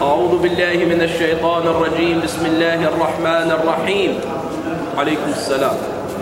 أعوذ بالله من الشيطان الرجيم. بسم الله الرحمن الرحيم. عليكم السلام.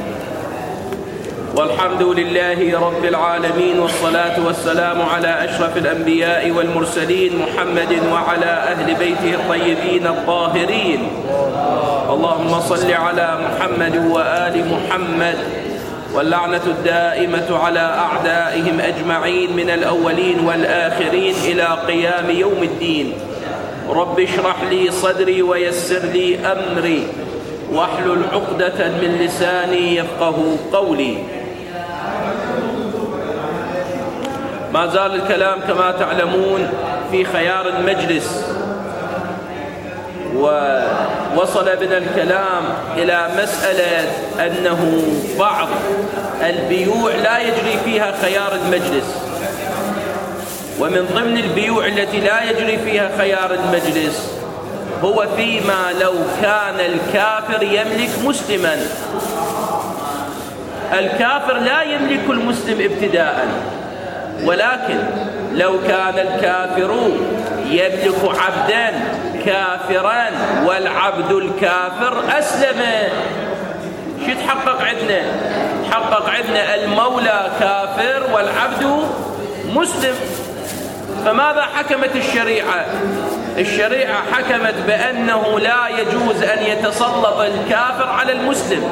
والحمد لله رب العالمين، والصلاة والسلام على أشرف الأنبياء والمرسلين محمد وعلى أهل بيته الطيبين الطاهرين. اللهم صل على محمد وآل محمد، واللعنة الدائمة على أعدائهم أجمعين من الأولين والآخرين إلى قيام يوم الدين. رب اشرح لي صدري ويسر لي أمري واحلل عقدة من لساني يفقه قولي. ما زال الكلام كما تعلمون في خيار المجلس، ووصل بنا الكلام إلى مسألة أنه بعض البيوع لا يجري فيها خيار المجلس، ومن ضمن البيوع التي لا يجري فيها خيار المجلس هو فيما لو كان الكافر يملك مسلما. الكافر لا يملك المسلم ابتداء، ولكن لو كان الكافر يملك عبدا كافرا والعبد الكافر أسلم، شو تحقق عندنا؟ تحقق عندنا المولى كافر والعبد مسلم. فماذا حكمت الشريعة؟ الشريعة حكمت بأنه لا يجوز أن يتسلط الكافر على المسلم،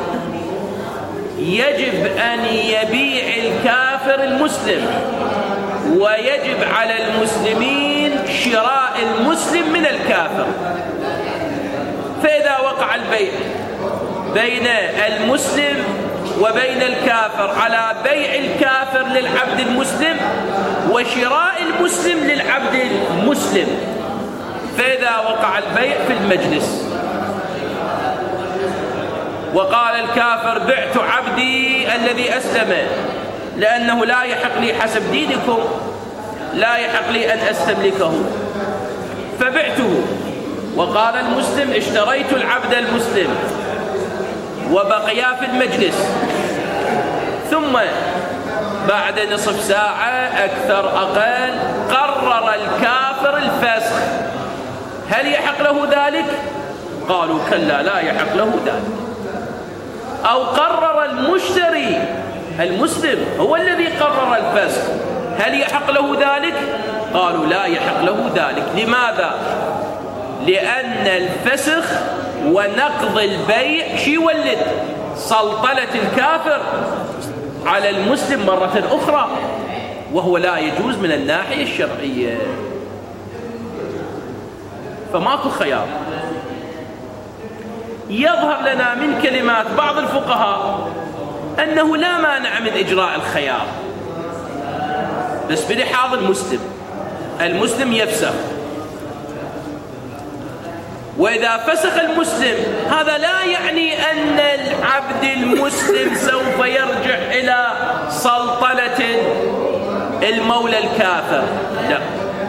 يجب أن يبيع الكافر المسلم، ويجب على المسلمين شراء المسلم من الكافر. فإذا وقع البيع بين المسلم وبين الكافر على بيع الكافر للعبد المسلم وشراء المسلم للعبد المسلم، فإذا وقع البيع في المجلس وقال الكافر: بعت عبدي الذي أسلم لأنه لا يحق لي حسب دينكم، لا يحق لي أن أستملكه، فبعته. وقال المسلم: اشتريت العبد المسلم، وبقيا في المجلس. ثم بعد نصف ساعة أكثر أقل قرر الكافر الفسخ، هل يحق له ذلك؟ قالوا: كلا، لا يحق له ذلك. أو قرر المشتري المسلم هو الذي قرر الفسخ، هل يحق له ذلك؟ قالوا: لا يحق له ذلك. لماذا؟ لأن الفسخ ونقض البيع شي يولد؟ سلطنة الكافر على المسلم مرة أخرى، وهو لا يجوز من الناحية الشرعية. فماكو خيار. يظهر لنا من كلمات بعض الفقهاء أنه لا مانع من إجراء الخيار، بس بلحاظ المسلم يفسخ. وإذا فسخ المسلم هذا لا يعني أن العبد المسلم سوف يرجع إلى سلطنة المولى الكافر، لا،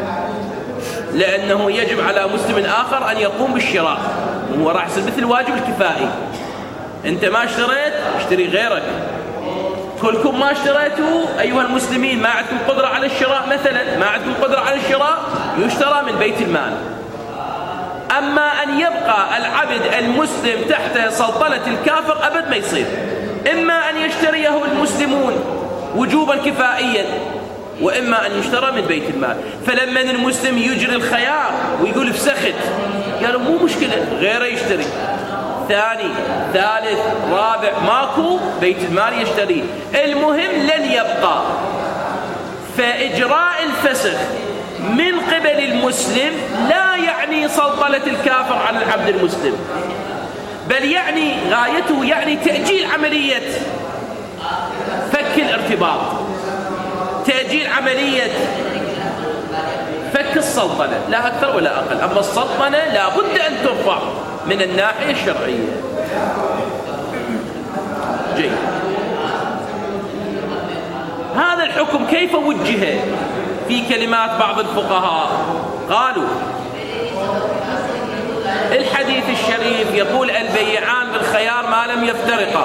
لأنه يجب على مسلم آخر أن يقوم بالشراء، وهو راح يصير مثل الواجب الكفائي. أنت ما اشتريت، اشتري غيرك. كلكم ما اشتريتوا أيها المسلمين، ما عندكم قدرة على الشراء مثلا، ما عندكم قدرة على الشراء، يشترى من بيت المال. أما أن يبقى العبد المسلم تحت سلطنة الكافر أبد ما يصير. إما أن يشتريه المسلمون وجوبا كفائيا، وإما أن يشترى من بيت المال. فلما المسلم يجري الخيار ويقول فسخت، قالوا مو مشكلة، غيره يشتري، ثاني ثالث رابع، ماكو، بيت المال يشتري، المهم لن يبقى. فإجراء الفسخ من قبل المسلم لا يعني سلطنة الكافر على العبد المسلم، بل يعني غايته يعني تأجيل عملية فك الارتباط، تأجيل عملية فك السلطنة، لا أكثر ولا أقل. أما السلطنة لا بد أن ترفع من الناحية الشرعية. جيد. هذا الحكم كيف وجه في كلمات بعض الفقهاء؟ قالوا: الحديث الشريف يقول: البيعان بالخيار ما لم يفترقا،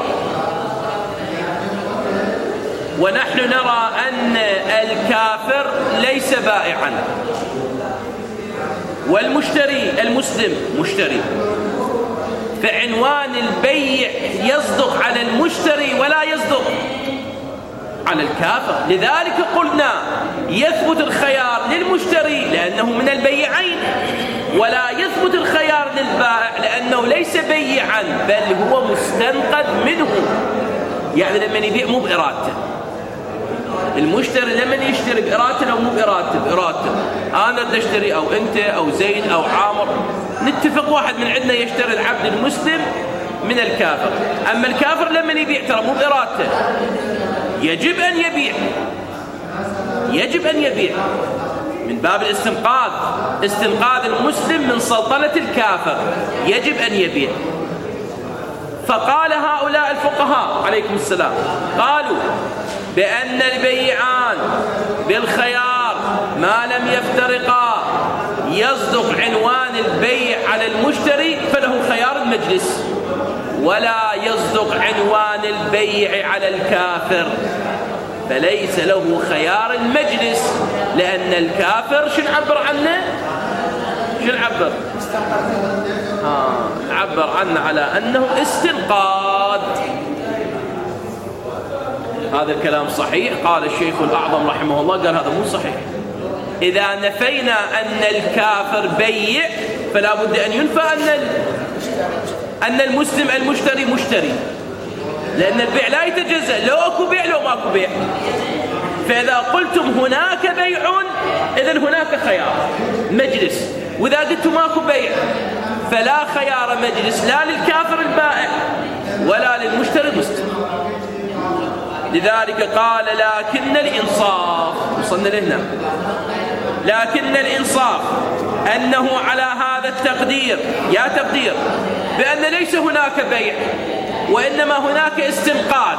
ونحن نرى أن الكافر ليس بائعا، والمشتري المسلم مشتري، فعنوان البيع يصدق على المشتري ولا يصدق على الكافر. لذلك قلنا يثبت الخيار للمشتري لأنه من البيعين، ولا يثبت الخيار للبائع لأنه ليس بيعا بل هو مستنقذ منه. يعني لما يبيع مو بإرادته، المشتري لما يشتري بإرادته أو مو بإرادته، بإرادته أنا بدي أشتري أو أنت أو زيد أو عامر، نتفق واحد من عندنا يشتري العبد المسلم من الكافر. أما الكافر لما يبيع ترى مو بإرادته، يجب أن يبيع، يجب أن يبيع من باب الاستنقاذ، استنقاذ المسلم من سلطنة الكافر، يجب أن يبيع. فقال هؤلاء الفقهاء عليكم السلام قالوا بأن البيعان بالخيار ما لم يفترقا يصدق عنوان البيع على المشتري فله خيار المجلس، ولا يصدق عنوان البيع على الكافر فليس له خيار المجلس، لأن الكافر شو نعبر عنه؟ شو نعبر؟ نعبر عنه على أنه استنقاذ. هذا الكلام صحيح؟ قال الشيخ الأعظم رحمه الله قال هذا مو صحيح. إذا نفينا أن الكافر بيع فلا بد أن ينفى أن المسلم المشتري مشتري، لأن البيع لا يتجزأ، لو أكو بيع لو ماكو بيع. فإذا قلتم هناك بيع إذن هناك خيار مجلس، وإذا قلتم ماكو بيع فلا خيار مجلس لا للكافر البائع ولا للمشتري المسلم. لذلك قال لكن الإنصاف، وصلنا لهنا، لكن الإنصاف أنه على هذا التقدير، يا تقدير بأن ليس هناك بيع وإنما هناك استنقاذ،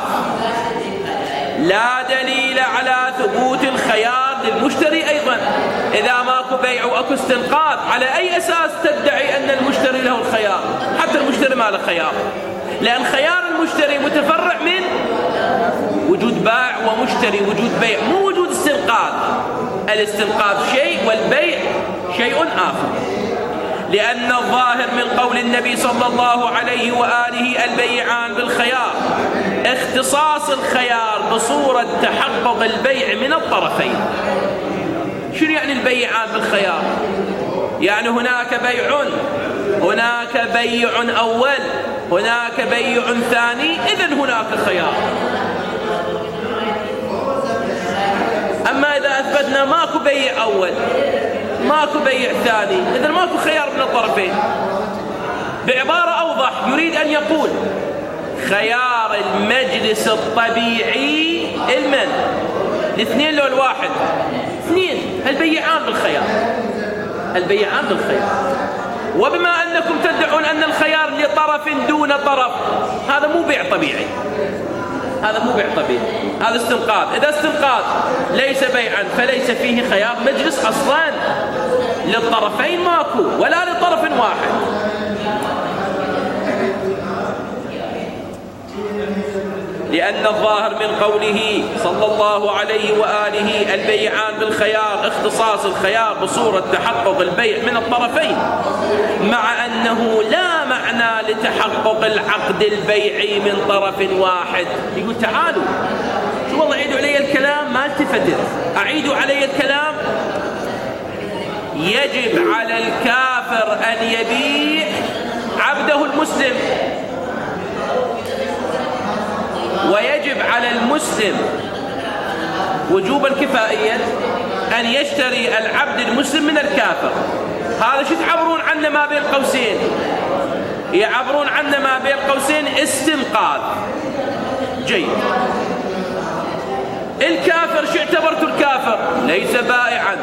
لا دليل على ثبوت الخيار للمشتري أيضا. إذا ماكو بيع وأكو استنقاذ على أي أساس تدعي أن المشتري له الخيار؟ حتى المشتري ما له خيار، لأن خيار المشتري متفرع من وجود بائع ومشتري، وجود بيع مو وجود استنقاذ. الاستنقاذ شيء والبيع شيء آخر، لأن الظاهر من قول النبي صلى الله عليه وآله البيعان بالخيار اختصاص الخيار بصورة تحقق البيع من الطرفين. شنو يعني البيعان بالخيار؟ يعني هناك بيع، هناك بيع أول، هناك بيع ثاني، إذن هناك خيار. أما إذا أثبتنا ماكو بيع أول ماكو بيع ثاني إذن ماكو خيار من الطرفين. بعبارة أوضح يريد أن يقول خيار المجلس الطبيعي المن الاثنين لو الواحد، اثنين البيعان بالخيار، البيعان بالخيار. وبما أنكم تدعون أن الخيار لطرف دون طرف، هذا مو بيع طبيعي، هذا مو بيع طبيعي، هذا استنقاذ. إذا استنقاذ ليس بيعا فليس فيه خيار مجلس أصلا، للطرفين ماكو ولا لطرف واحد. لأن الظاهر من قوله صلى الله عليه وآله البيعان بالخيار اختصاص الخيار بصورة تحقق البيع من الطرفين، مع أنه لا معنى لتحقق العقد البيعي من طرف واحد. يقول تعالوا شو والله عيدوا علي الكلام، ما التفتت، أعيدوا علي الكلام. يجب على الكافر أن يبيع عبده المسلم، ويجب على المسلم وجوبا كفائيا أن يشتري العبد المسلم من الكافر. هذا شو تعبرون عنه ما بين قوسين؟ يعبرون عنه ما بين قوسين استنقاذ. جيد. الكافر شو اعتبرت الكافر؟ ليس بائعا.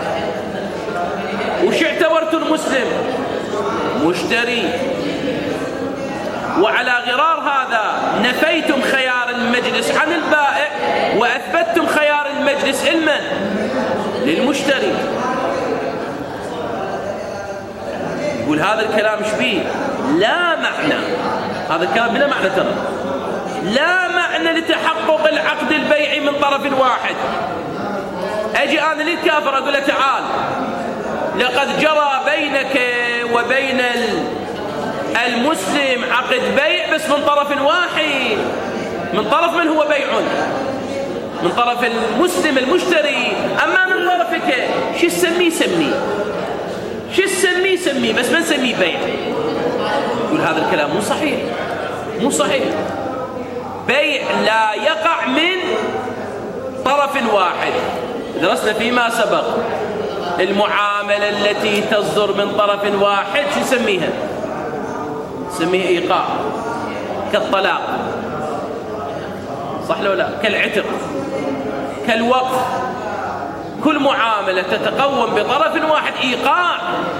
وش اعتبرت المسلم؟ مشتري. وعلى غرار هذا نفيتم خيار المجلس عن البائع وأثبتتم خيار المجلس لمن؟ للمشتري. يقول هذا الكلام شبيه لا معنى، هذا الكلام بلا معنى، ترى لا معنى لتحقق العقد البيعي من طرف واحد. أجي أنا للكافر أقول له تعال لقد جرى بينك وبين المسلم عقد بيع بس من طرف واحد، من طرف من هو بيع؟ من طرف المسلم المشتري. أما من طرفك شو تسميه؟ شو تسميه بس ما نسميه بيع. يقول هذا الكلام مو صحيح. بيع لا يقع من طرف واحد. درسنا فيما سبق المعاملة التي تصدر من طرف واحد شو نسميها؟ نسميها إيقاع، كالطلاق، صح لو لا؟ كالعتق، كالوقف. كل معاملة تتقوم بطرف واحد إيقاع.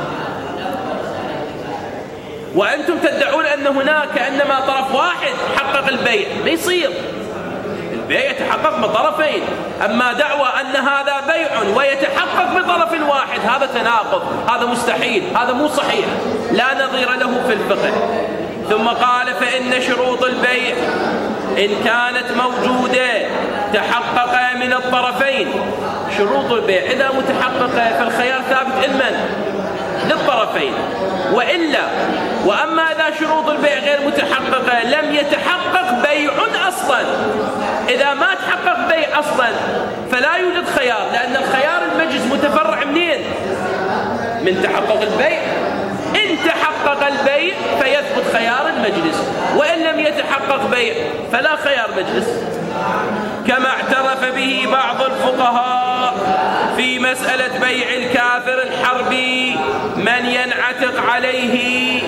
وأنتم تدعون أن هناك أنما طرف واحد حقق البيع. لا يصير، البيع يتحقق بطرفين. أما دعوى أن هذا بيع ويتحقق بطرف واحد هذا تناقض، هذا مستحيل، هذا مو صحيح، لا نظير له في الفقه. ثم قال فإن شروط البيع إن كانت موجودة تحقق من الطرفين. شروط البيع إذا متحققة فالخيار ثابت للطرفين، وأما إذا شروط البيع غير متحققة لم يتحقق بيع أصلا. إذا ما تحقق بيع أصلا فلا يوجد خيار، لأن الخيار المجلس متفرع منين؟ من تحقق البيع. إن تحقق البيع فيثبت خيار المجلس، وإن لم يتحقق بيع فلا خيار مجلس، كما اعترف به بعض الفقهاء في مسألة بيع الكافر الحربي من ينعتق عليه.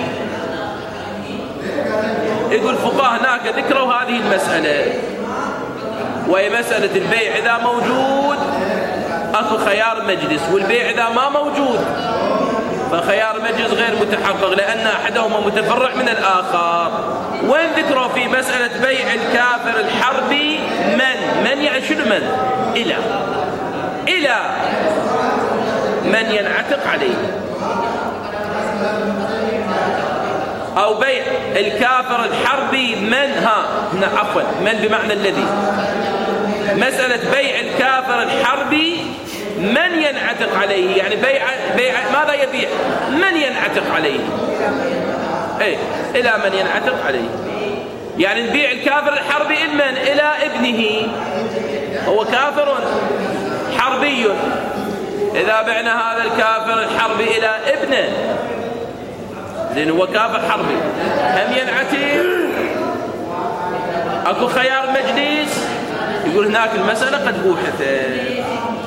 يقول الفقهاء هناك ذكروا هذه المسألة، وهي مسألة البيع إذا موجود أكو خيار مجلس، والبيع إذا ما موجود فخيار مجلس غير متحقق، لأن أحدهما متفرع من الآخر. وين ذكروا في مسألة بيع الكافر الحربي من يعني شنو من؟ إلى من ينعتق عليه، أو بيع الكافر الحربي من بمعنى الذي. مسألة بيع الكافر الحربي من ينعتق عليه، يعني بيع ماذا يبيع؟ من ينعتق عليه، إلى من ينعتق عليه. يعني نبيع الكافر الحربي إلى ابنه، هو كافر حربي. إذا بعنا هذا الكافر الحربي إلى ابنه لأن هو كافر حربي هم ينعتق، أكو خيار مجلس. يقول هناك المسألة قد بوحثت.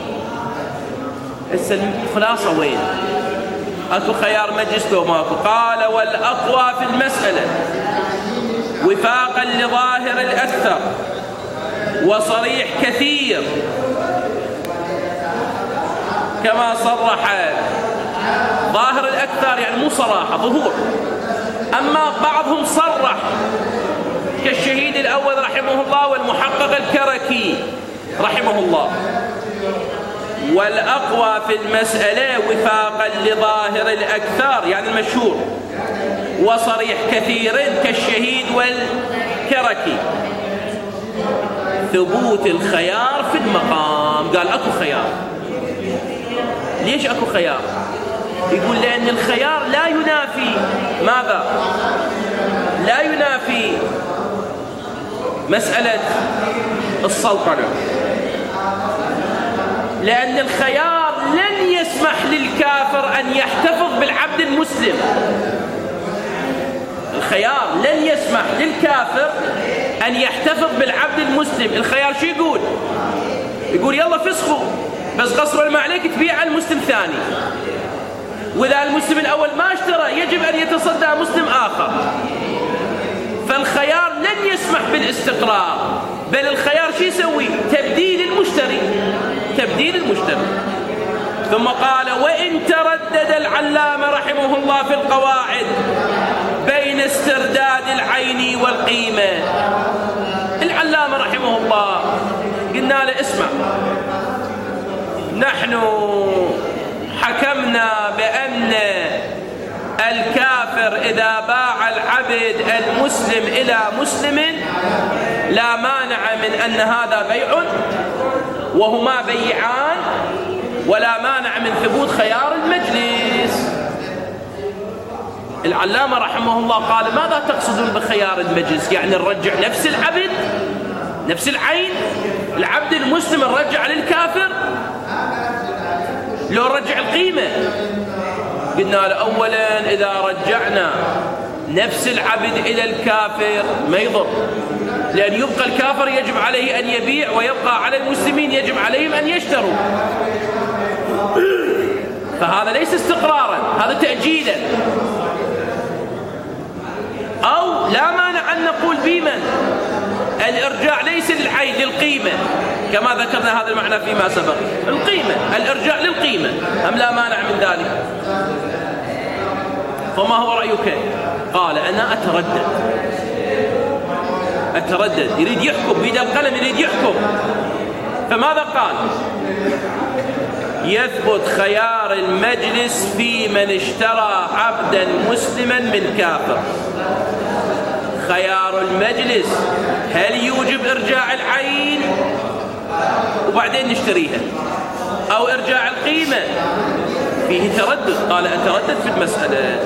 الخلاصة وين؟ أكو خيار مجلس لو ماكو؟ قال والأقوى في المسألة وفاقا لظاهر الأكثر وصريح كثير كما صرح. ظاهر الأكثر يعني مو صراحة، ظهور. أما بعضهم صرح كالشهيد الأول رحمه الله والمحقق الكركي رحمه الله. والأقوى في المسألة وفاقا لظاهر الأكثر يعني المشهور وصريح كثير كالشهيد والكركي ثبوت الخيار في المقام. قال أكو خيار. ليش أكو خيار؟ يقول لأن الخيار لا ينافي ماذا؟ لا ينافي مسألة السلطنة، لأن الخيار لن يسمح للكافر أن يحتفظ بالعبد المسلم. الخيار لن يسمح للكافر أن يحتفظ بالعبد المسلم. الخيار شو يقول؟ يقول يلا فسخوا، بس قصر ما عليك تبيع المسلم ثاني، وإذا المسلم الأول ما اشترى يجب أن يتصدى مسلم آخر. فالخيار لن يسمح بالاستقرار، بل الخيار شو يسوي؟ تبديل المشتري. ثم قال وإن تردد العلامة رحمه الله في القواعد بين استرداد العين والقيمة. العلامة رحمه الله قلنا له اسمع، نحن حكمنا بأن الكافر إذا باع العبد المسلم إلى مسلم لا مانع من أن هذا بيع وهما بيعان، ولا مانع من ثبوت خيار المجلس. العلامة رحمه الله قال ماذا تقصدون بخيار المجلس؟ يعني نرجع نفس العبد، نفس العين، العبد المسلم نرجع للكافر لو رجع القيمة؟ قلنا له أولا إذا رجعنا نفس العبد إلى الكافر ما يضر، لأن يبقى الكافر يجب عليه أن يبيع، ويبقى على المسلمين يجب عليهم أن يشتروا، فهذا ليس استقرارا، هذا تأجيلا. أو لا مانع أن نقول بمن الإرجاع ليس للعين، للقيمة، كما ذكرنا هذا المعنى فيما سبق، القيمة، الإرجاع للقيمة، أم لا مانع من ذلك؟ فما هو رأيك؟ قال أنا أتردد، يريد يحكم بيد القلم، يريد يحكم. فماذا قال؟ يثبت خيار المجلس في من اشترى عبدا مسلما من كافر. خيار المجلس هل يوجب إرجاع العين وبعدين نشتريها، أو إرجاع القيمة؟ فيه تردد. قال أتردد في المسألة.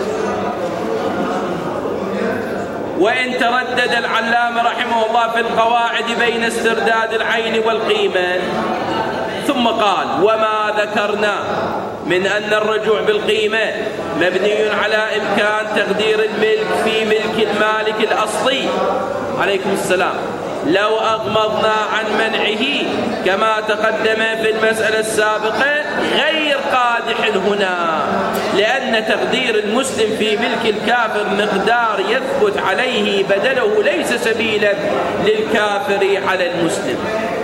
وإن تردد العلامة رحمه الله في القواعد بين استرداد العين والقيمة، ثم قال وما ذكرنا من أن الرجوع بالقيمة مبني على إمكان تقدير الملك في ملك المالك الأصلي عليكم السلام، لو أغمضنا عن منعه كما تقدم في المسألة السابقة غير قادح هنا، لأن تقدير المسلم في ملك الكافر مقدار يثبت عليه بدله ليس سبيلا للكافر على المسلم.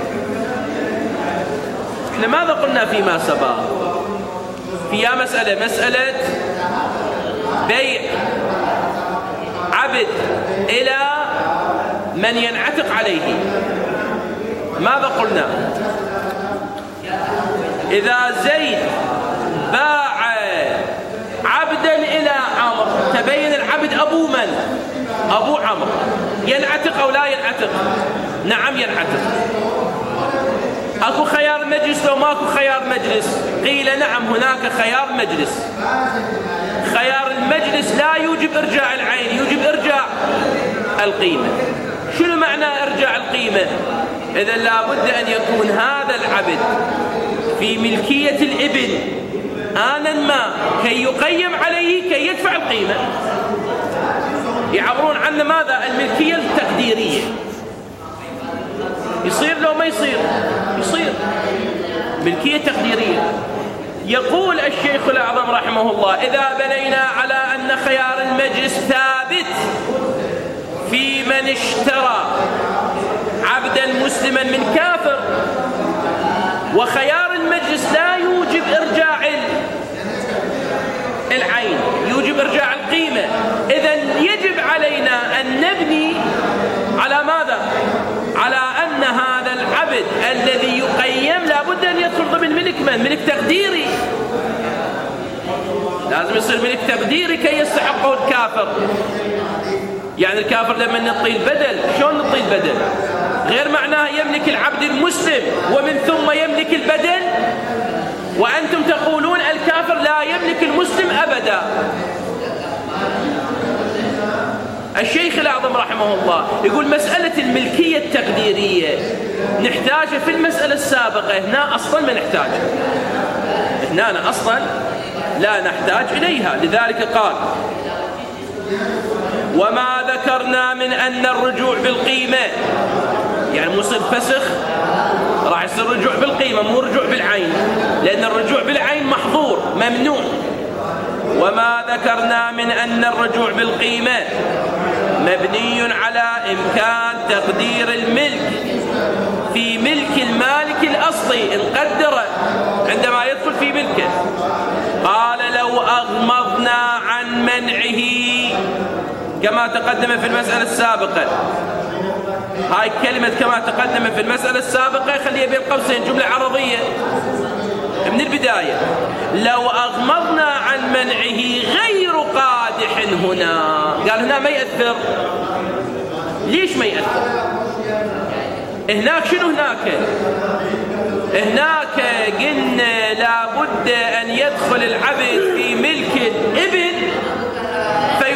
لماذا قلنا فيما سبق في مسألة بيع عبد إلى من ينعتق عليه؟ ماذا قلنا؟ إذا زيد باع عبدا إلى عمرو، تبين العبد أبو من؟ أبو عمرو، ينعتق أو لا ينعتق؟ نعم ينعتق. أكو خيار مجلس لو ماكو خيار مجلس؟ قيل نعم هناك خيار مجلس. خيار المجلس لا يوجب إرجاع العين، يوجب إرجاع القيمة. شنو معنى إرجاع القيمة؟ إذا لابد أن يكون هذا العبد في ملكية الابن آنا ما كي يقيم عليه كي يدفع القيمة. يعبرون عنه ماذا؟ الملكية التقديرية. يصير لو ما يصير؟ يصير ملكية تقديرية. يقول الشيخ الأعظم رحمه الله إذا بنينا على أن خيار المجلس ثابت في من اشترى عبدا مسلما من كافر، وخيار المجلس لا يوجب إرجاع العين، يوجب إرجاع القيمة، إذن يجب علينا أن نبني على ماذا؟ على أن هذا العبد الذي يقيم لابد أن يدخل ضمن ملك من؟ ملك تقديري. لازم يصير ملك تقديري كي يستحقه الكافر. يعني الكافر لما نعطيه البدل، شلون نعطيه البدل؟ غير معناه يملك العبد المسلم ومن ثم يملك البدل، وأنتم تقولون الكافر لا يملك المسلم أبدا. الشيخ الأعظم رحمه الله يقول مسألة الملكية التقديرية نحتاجها في المسألة السابقة، هنا أصلا ما نحتاجها، هنا أصلا لا نحتاج إليها. لذلك قال وما ذكرنا من أن الرجوع بالقيمة، يعني مصير فسخ راح يصير رجوع بالقيمة مو رجوع بالعين، لأن الرجوع بالعين محظور ممنوع. وما ذكرنا من أن الرجوع بالقيمة مبني على إمكان تقدير الملك في ملك المالك الأصلي نقدره عندما يدخل في ملكه. قال لو أغمضنا عن منعه كما تقدم في المسألة السابقة. هاي كلمة كما تقدم في المسألة السابقة خليها بين قوسين جملة عرضية من البداية. لو أغمضنا عن منعه غير قادح هنا، قال هنا ما يأثر. ليش ما يأثر؟ هناك شنو هناك؟ هناك قلنا لابد أن يدخل العبد في ملك الابن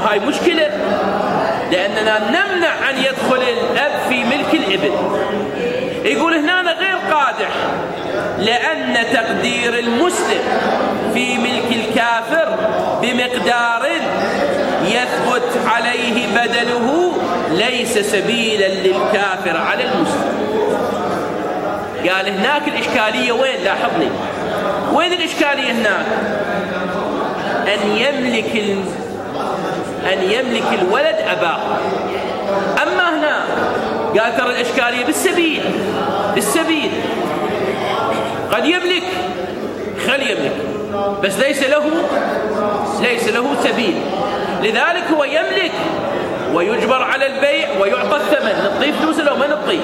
وهاي مشكلة، لأننا نمنع أن يدخل الأب في ملك الابن. يقول هنا غير قادح، لأن تقدير المسلم في ملك الكافر بمقدار يثبت عليه بدله ليس سبيلا للكافر على المسلم. قال هناك الإشكالية وين؟ لاحظني، وين الإشكالية هناك؟ أن يملك الولد أباه. أما هنا قال ترى الإشكالية بالسبيل قد يملك، خل يملك، بس ليس له سبيل. لذلك هو يملك ويجبر على البيع ويعطى الثمن. نعطيه فلوس لو ما نعطيه؟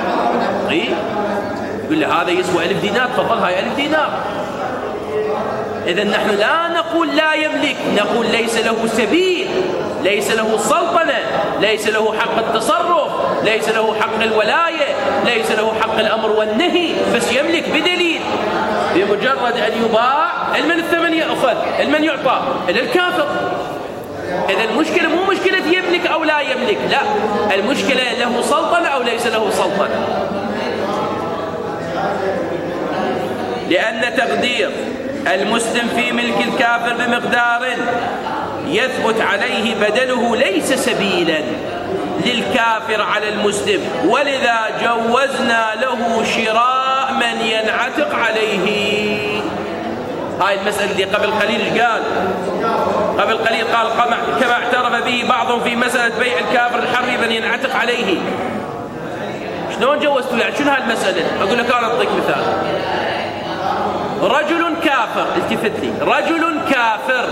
يقول له هذا يسوى 1000 دينار، تفضل هاي 1000 دينار. إذن نحن لا نقول لا يملك، نقول ليس له سبيل، ليس له سلطنة، ليس له حق التصرف، ليس له حق الولاية، ليس له حق الأمر والنهي، بس يملك بدليل. بمجرد أن يباع المن الثمن يأخذ، المن يعطى إلى الكافر. إذا المشكلة مو مشكلة يملك أو لا يملك، لا، المشكلة له سلطنة أو ليس له سلطنة. لأن تقدير المسلم في ملك الكافر بمقدار يثبت عليه بدله ليس سبيلا للكافر على المسلم، ولذا جوزنا له شراء من ينعتق عليه. هاي المسألة اللي قبل قليل قال كما اعترف به بعضهم في مسألة بيع الكافر الحربي من ينعتق عليه. شلون جوزتوا يعني؟ شنو هاي المسألة؟ أقول لك أنا أعطيك مثال. رجل كافر، التفت لي، رجل كافر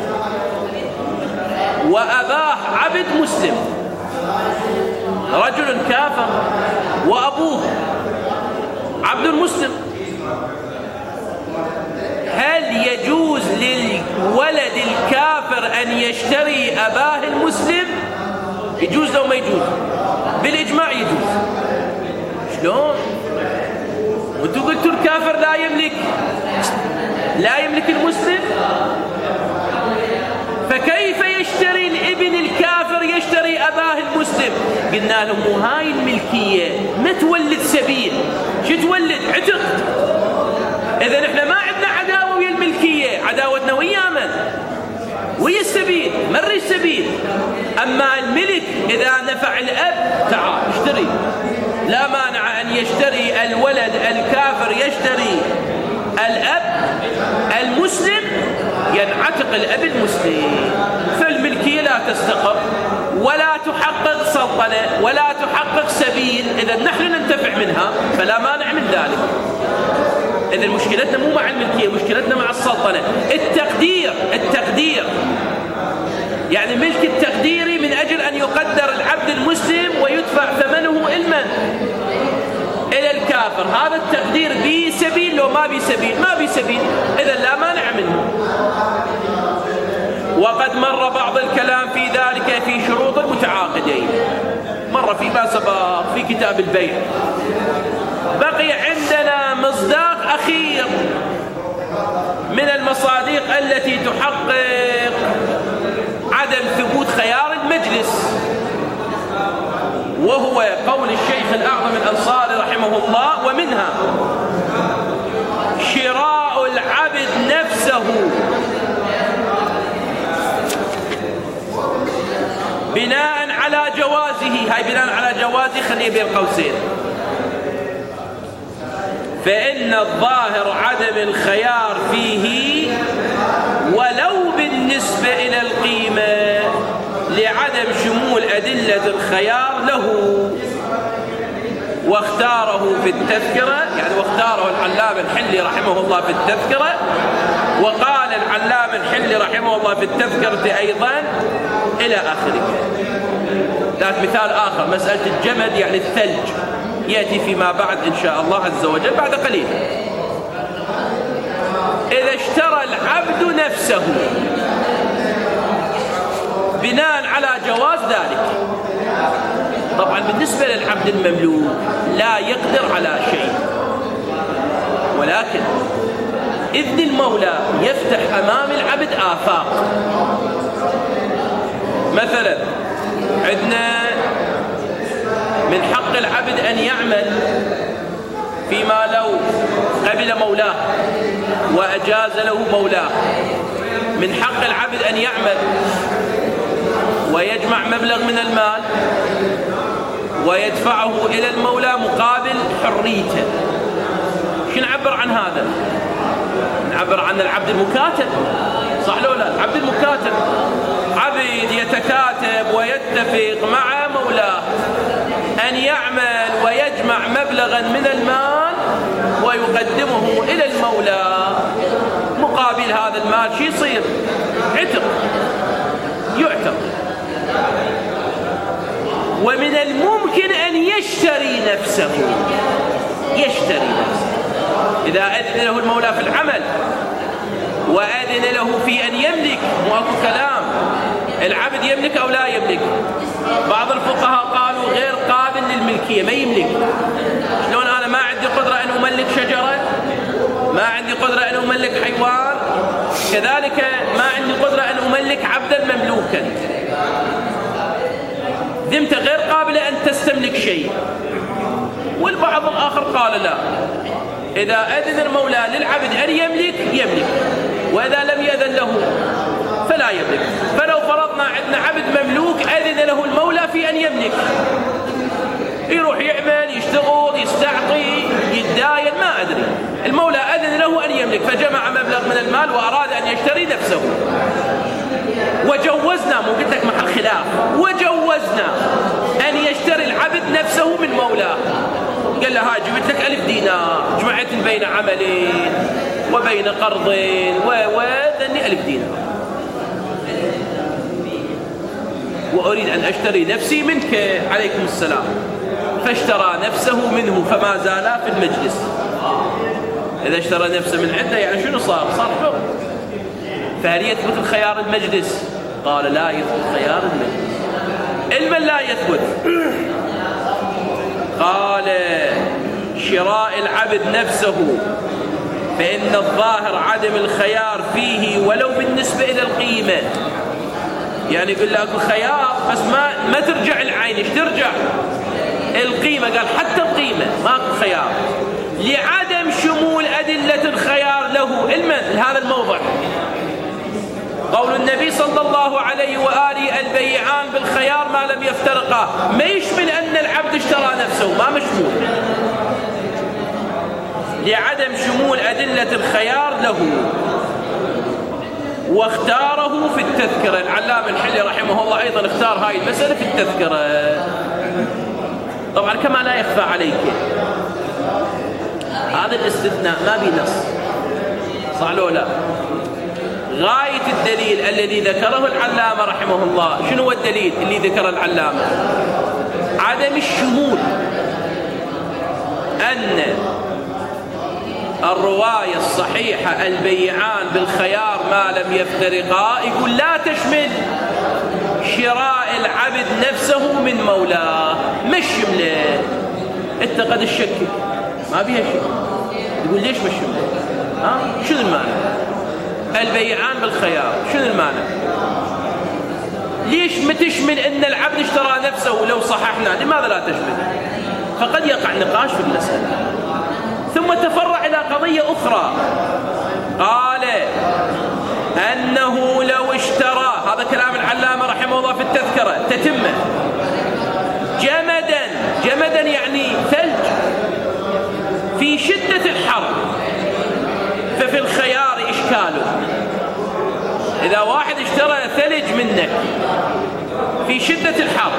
وأباه عبد مسلم. رجل كافر وأبوه عبد مسلم. هل يجوز للولد الكافر أن يشتري أباه المسلم؟ يجوز لو ما يجوز؟ بالإجماع يجوز. شلون؟ وانتوا قلتوا الكافر لا يملك المسلم، فكيف يشتري الابن الكافر يشتري أباه المسلم؟ قلنا لهم مو هاي الملكية ما تولد سبيل، شو تولد؟ عتق. إذا احنا ما عندنا عداوة ويا الملكية، عداوتنا ويا من؟ ويا السبيل، مر السبيل. أما الملك إذا نفع الأب تعال اشتري، لا مانع أن يشتري الولد الكافر يشتري الأب المسلم، ينعتق الأب المسلم، فالملكية لا تستقر ولا تحقق سلطنة ولا تحقق سبيل. إذا نحن ننتفع منها فلا مانع من ذلك. إذا مشكلتنا مو مع الملكية، مشكلتنا مع السلطنة. التقدير يعني ملك التقديري من أجل أن يقدر العبد المسلم ويدفع ثمنه إلى الكافر. هذا التقدير بسبيل لو ما بسبيل؟ ما بسبيل، إذا لا مانع منه. وقد مر بعض الكلام في ذلك في شروط المتعاقدين، مر فيما سبق في كتاب البيع. بقي عندنا مصداق أخير من المصادق التي تحقق عدم ثبوت خيار المجلس، وهو قول الشيخ الأعظم الأنصاري رحمه الله: ومنها شراء العبد نفسه بناء على جوازه. هاي بناء على جوازه خليه بين قوسين، فإن الظاهر عدم الخيار فيه ولو بالنسبة إلى القيمة لعدم شمول أدلة الخيار له. واختاره في التذكرة، يعني واختاره العلامة الحلي رحمه الله في التذكرة، وقال العلامة الحلي رحمه الله في التذكرة أيضا إلى آخره. ذات مثال آخر مسألة الجمد يعني الثلج، يأتي فيما بعد إن شاء الله عز وجل بعد قليل. إذا اشترى العبد نفسه بناء على جواز ذلك، طبعا بالنسبة للعبد المملوك لا يقدر على شيء، ولكن إذن المولى يفتح أمام العبد آفاق. مثلا عندنا من حق العبد أن يعمل فيما لو قبل مولاه وأجاز له مولاه. من حق العبد أن يعمل ويجمع مبلغ من المال ويدفعه إلى المولى مقابل حريته. شو نعبر عن هذا؟ نعبر عن العبد المكاتب، صح لو لا؟ العبد المكاتب عبد يتكاتب ويتفق مع مولاه أن يعمل ويجمع مبلغا من المال ويقدمه إلى المولى مقابل هذا المال. شو يصير؟ عتق، يعتق. ومن الممكن أن يشتري نفسه، يشتري نفسه إذا أذن له المولى في العمل وأذن له في أن يملك. مو أكو كلام العبد يملك أو لا يملك. بعض الفقهاء قالوا غير قابل للملكية، ما يملك. شلون أنا ما عندي قدرة أن أملك شجرة، ما عندي قدرة أن أملك حيوان، كذلك ما عندي قدرة أن أملك عبدا مملوكا. ذمته غير قابلة أن تستملك شيء. والبعض الآخر قال لا، إذا أذن المولى للعبد أن يملك يملك، وإذا لم يأذن له فلا يملك. فلو فرضنا عندنا عبد مملوك أذن له المولى في أن يملك، يروح يعمل، يشتغل، يستعطي، يتداين، ما أدري، المولى أذن له أن يملك فجمع مبلغ من المال وأراد أن يشتري نفسه. وجوزنا، مو قلت لك محل خلاف، وجوزنا أن يشتري العبد نفسه من مولاه. قال له هاي جبت لك 1000 دينار، جمعت بين عملين وبين قرضين وذني 1000 دينار، وأريد أن أشتري نفسي منك، عليكم السلام. فاشترى نفسه منه فما زالا في المجلس. إذا اشترى نفسه من عنده يعني شنو صار؟ صار حر. فهل يثبت الخيار المجلس؟ قال لا يثبت خيار المجلس. المن لا يثبت؟ قال شراء العبد نفسه فإن الظاهر عدم الخيار فيه ولو بالنسبة إلى القيمة. يعني يقول لك الخيار بس ما ترجع العين، ايش ترجع؟ القيمة. قال حتى القيمة ماكو خيار لعدم شمول أدلة الخيار له. المن هذا الموضع قول النبي صلى الله عليه وآله البيعان بالخيار ما لم يفترقا، ما يشمل أن العبد اشترى نفسه، ما مشمول، لعدم شمول أدلة الخيار له. واختاره في التذكرة. العلامة الحلي رحمه الله أيضا اختار هاي المسألة في التذكرة. طبعا كما لا يخفى عليك هذا الاستثناء ما به نص، صح لو لا؟ غاية الدليل الذي ذكره العلامة رحمه الله، شنو هو الدليل اللي ذكر العلامة؟ عدم الشمول، أن الرواية الصحيحة البيعان بالخيار ما لم يفترقا يقول لا تشمل شراء العبد نفسه من مولاه، مش شمله. انت قد الشك ما بيها شيء، يقول ليش مش شمله؟ شنو المعنى؟ البيعان بالخيار شنو المعنى؟ ليش ما تشمل ان العبد اشترى نفسه؟ لو صححنا لماذا لا تشمل؟ فقد يقع نقاش في المسألة. ثم تفرع إلى قضية أخرى، قال أنه لو اشترى، هذا كلام العلامة رحمه الله في التذكرة تتمة، جمدا يعني ثلج في شدة الحر، ففي الخيار إشكاله. إذا واحد اشترى ثلج منك في شدة الحر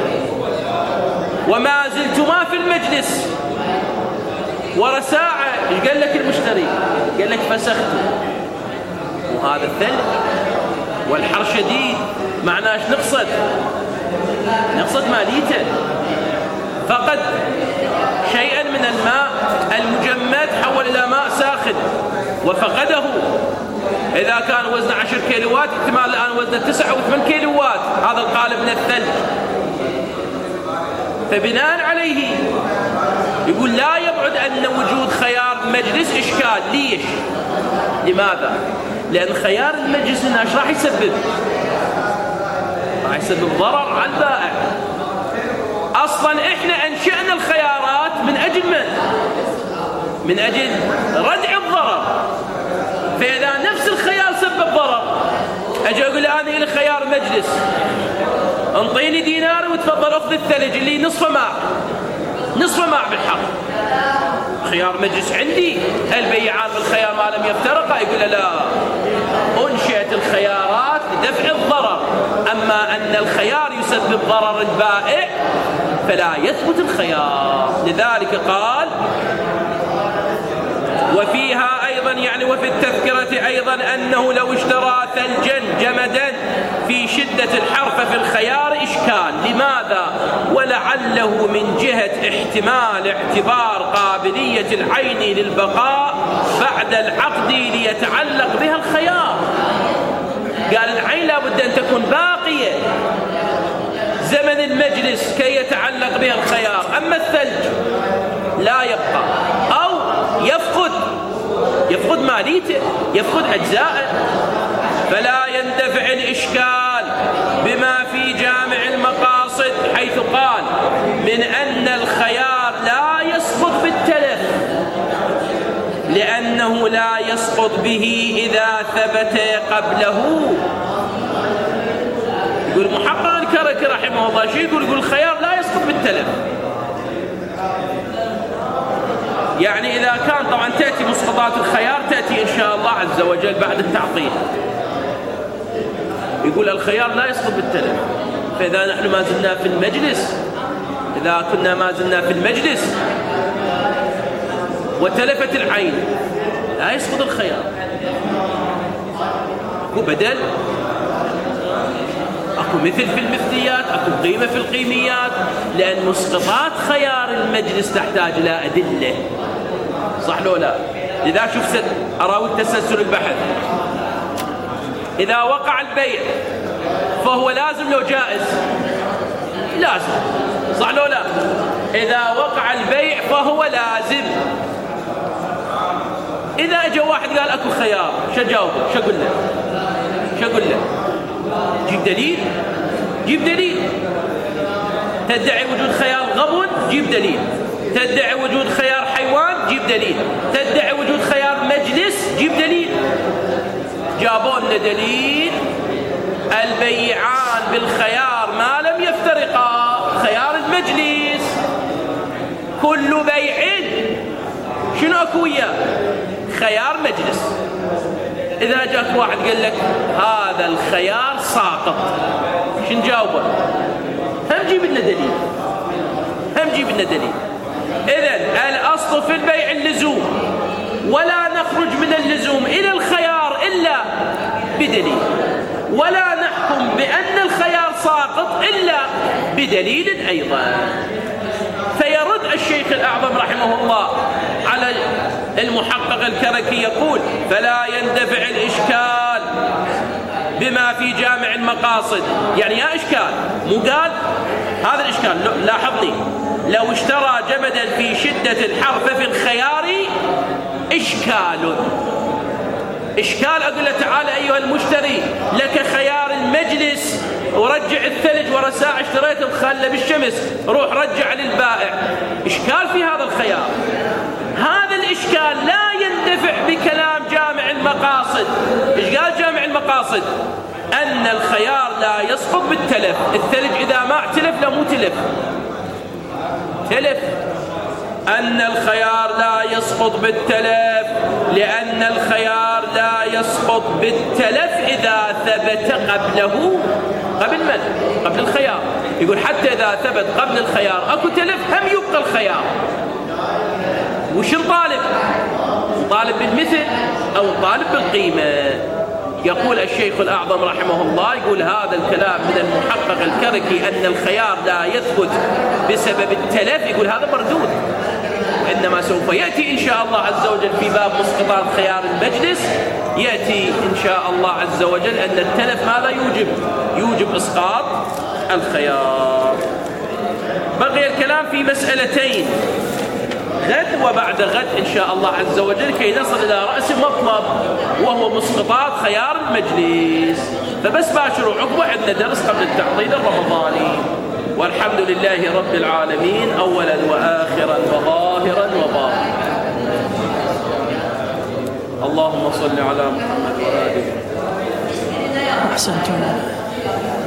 وما زلتما في المجلس، ورا ساعة ايش قال لك المشتري؟ قال لك فسخته، وهذا الثلج والحر شديد، معناه ايش نقصد؟ نقصد ماليته، فقد شيئا من الماء المجمد حول إلى ماء ساخن وفقده. إذا كان وزنه 10 كيلوات احتمال الآن وزنه 9 أو 8 كيلوات، هذا القالب من الثلج. فبناء عليه يقول لا يبعد أن وجود خيار المجلس إشكال. ليش؟ لماذا؟ لأن خيار المجلس هنا ايش راح يسبب؟ راح راح يسبب ضرر على البائع. أصلا إحنا أنشأنا الخيارات من أجل من؟ من أجل ردع الضرر. فإذا نفس الخيار سبب ضرر، أجي أقول أنا إلي خيار مجلس، انطيني دينار وتفضل أخذ الثلج اللي نصف ماء بالحق. خيار مجلس عندي، البيعان بالخيار ما لم يفترقا. يقول لا، أنشئت الخيارات لدفع الضرر، أما أن الخيار يسبب ضرر البائع فلا يثبت الخيار. لذلك قال وفيها أيضا يعني وفي التذكرة أيضا أنه لو اشترى ثلجا جمدا في شدة الحر ففي الخيار إشكال. لماذا؟ ولعله من جهة احتمال اعتبار قابلية العين للبقاء بعد العقد ليتعلق بها الخيار. قال العين لابد أن تكون باقية زمن المجلس كي يتعلق بها الخيار، أما الثلج لا يبقى أو يفقد ماليته، يفقد أجزاءه. فلا يندفع الإشكال بما في جامع المقاصد حيث قال من أن الخيار لا يسقط بالتلف، لأنه لا يسقط به إذا ثبت قبله. يقول محقق الكركي رحمه الله شيء يقول الخيار لا يسقط بالتلف. يعني إذا كان طبعا تأتي مسقطات الخيار تأتي إن شاء الله عز وجل بعد التعطيل. يقول الخيار لا يسقط بالتلف. فإذا نحن ما زلنا في المجلس، إذا كنا ما زلنا في المجلس وتلفت العين لا يسقط الخيار. أكو بدل، أكو مثل في المثليات، أكو قيمة في القيميات، لأن مسقطات خيار المجلس تحتاج إلى أدلة. صح لو لا؟ إذا شوف أراوي تسلسل البحث، إذا وقع البيع فهو لازم لو جائز؟ لازم. صح لو لا؟ إذا وقع البيع فهو لازم. إذا أجى واحد قال أكو خيار، شو جاوبه؟ شو أقول له؟ جيب دليل. تدعي وجود خيار غبن، جيب دليل. تدعي وجود خيار حيوان، جيب دليل. تدعي وجود خيار مجلس، جيب دليل. جابوا لنا دليل البيعان بالخيار ما لم يفترقا، خيار المجلس كل بيع شنو أكو وياه؟ خيار مجلس. إذا جاك واحد قال لك هذا الخيار ساقط، شن جاوبه؟ هم جيب لنا دليل. إذن الأصل في البيع اللزوم، ولا نخرج من اللزوم إلى الخيار إلا بدليل، ولا نحكم بأن الخيار ساقط إلا بدليل أيضا. فيرد الشيخ الأعظم رحمه الله على المحقق الكركي يقول فلا يندفع الإشكال بما في جامع المقاصد. يعني يا إشكال مو قال هذا الإشكال، لاحظني، لو اشترى جمدا في شدة الحر ففي الخيار إشكال أقول له تعالى أيها المشتري لك خيار المجلس ورجع الثلج ورا ساعة اشتريت الخلة بالشمس، روح رجع للبائع. إشكال في هذا الخيار. هذا الإشكال لا يندفع بكلام جامع المقاصد. إيش قال جامع المقاصد؟ أن الخيار لا يسقط بالتلف. الثلج إذا ما اعتلف لا مو تلف. أن الخيار لا يسقط بالتلف، لأن الخيار لا يسقط بالتلف إذا ثبت قبل من؟ قبل الخيار. يقول حتى إذا ثبت قبل الخيار أكو تلف هم يبقى الخيار. وش نطالب؟ نطالب بالمثل أو نطالب بالقيمة. يقول الشيخ الأعظم رحمه الله يقول هذا الكلام من المحقق الكركي أن الخيار لا يثبت بسبب التلف، يقول هذا مردود. إنما سوف يأتي إن شاء الله عز وجل في باب مسقطات خيار المجلس، يأتي إن شاء الله عز وجل أن التلف ماذا يوجب إسقاط الخيار. بقي الكلام في مسألتين. غد وبعد غد إن شاء الله عز وجل، كي نصل إلى رأس مطلب وهو مسقطات خيار المجلس. فبس باشروا عقبه، عندنا درس قبل التعطيل الرمضاني. والحمد لله رب العالمين أولا وآخرا وظاهرا وباطنا. اللهم صل على محمد وآله. أحسنتم.